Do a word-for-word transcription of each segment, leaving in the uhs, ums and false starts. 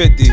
fifty.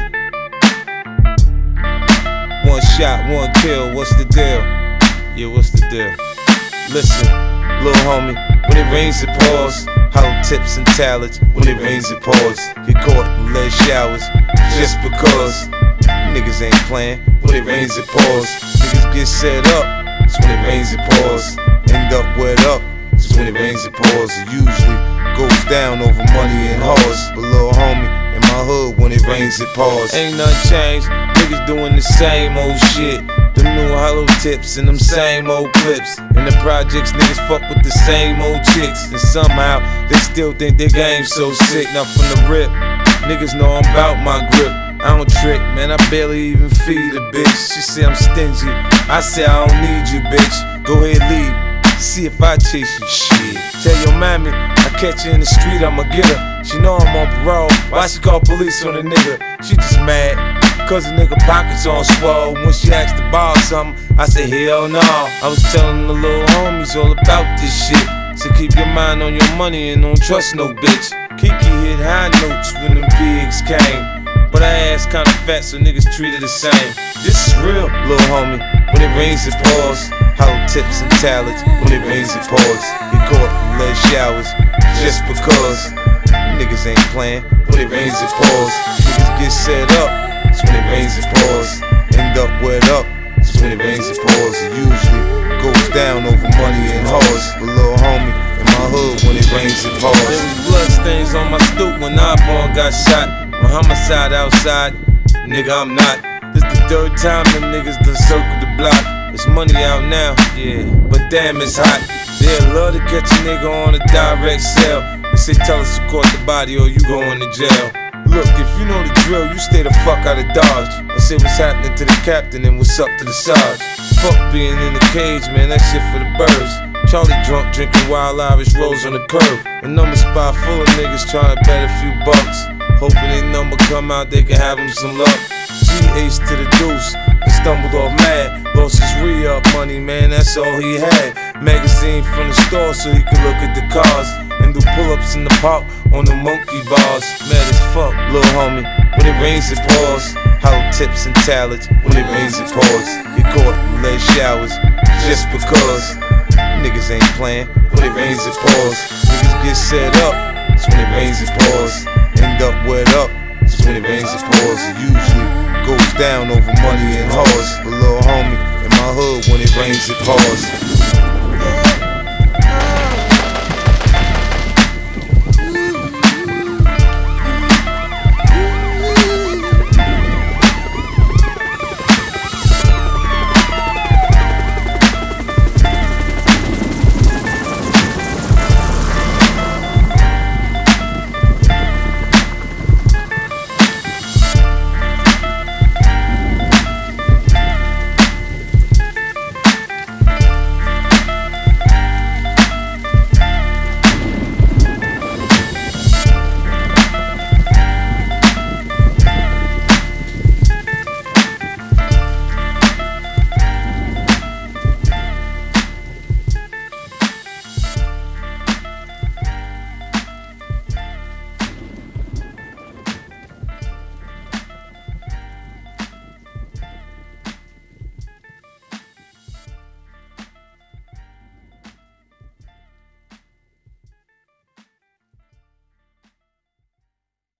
One shot, one kill, what's the deal? Yeah, what's the deal? Listen, little homie, when it rains it pours. Hollow tips and talents, when it rains it pours. Get caught in lead showers, just because. Niggas ain't playing, when it rains it pours. Niggas get set up, it's when it rains it pours. End up wet up, it's when it rains it pours. It usually goes down over money and hoes. But little homie, in my hood, when it rains it pours. Ain't nothing changed, niggas doing the same old shit. The new hollow tips and them same old clips. In the projects, niggas fuck with the same old chicks. And somehow, they still think their game's so sick. Now from the rip, niggas know I'm about my grip. I don't trick, man, I barely even feed a bitch. She say I'm stingy, I say I don't need you, bitch. Go ahead, leave, see if I chase you, shit. Tell your mammy, I catch her in the street, I'ma get her. She know I'm on parole, why she call police on a nigga? She just mad, cause the nigga pockets on swole. When she asked to borrow something, I said hell no. I was telling the little homies all about this shit. So keep your mind on your money and don't trust no bitch. Kiki hit high notes when them pigs came. But her ass kinda fat, so niggas treat her the same. This is real, little homie. When it rains, it pours. Hollow tips and talents. When it rains, it pours. Get caught in lead showers, just because. Niggas ain't playing. When it rains, it pours. Niggas get set up. It's when it rains, it pours. End up wet up. It's when it rains, it pours. It usually goes down over money and hoes. But little homie, in my hood, when it rains, it pours. There was blood stains on my stoop when Osborne got shot. My homicide outside, nigga, I'm not. This the third time them niggas done circled the block. It's money out now, yeah, but damn, it's hot. They'd love to catch a nigga on a direct sale. They say tell us to court the body or you going to jail. Look, if you know the drill, you stay the fuck out of Dodge. I say what's happening to the captain and what's up to the Sarge. Fuck being in the cage, man, that shit for the birds. Charlie drunk, drinking wild Irish rose on the curb. A number spot full of niggas trying to bet a few bucks. Hoping they number come out, they can have him some luck. G ace to the deuce, and stumbled off mad. Lost his re-up money, man, that's all he had. Magazine from the store so he could look at the cars. And do pull-ups in the park on the monkey bars. Mad as fuck, little homie. When it rains, it pours. Hollow tips and talents. When it rains, it pours. Get caught in lead showers, just because. Niggas ain't playing. When it rains, it pours. Niggas get set up. It's when it rains, it pours. End up wet up. It's when it rains, it pours. It usually goes down over money and hoes. But little homie, in my hood, when it rains, it pours.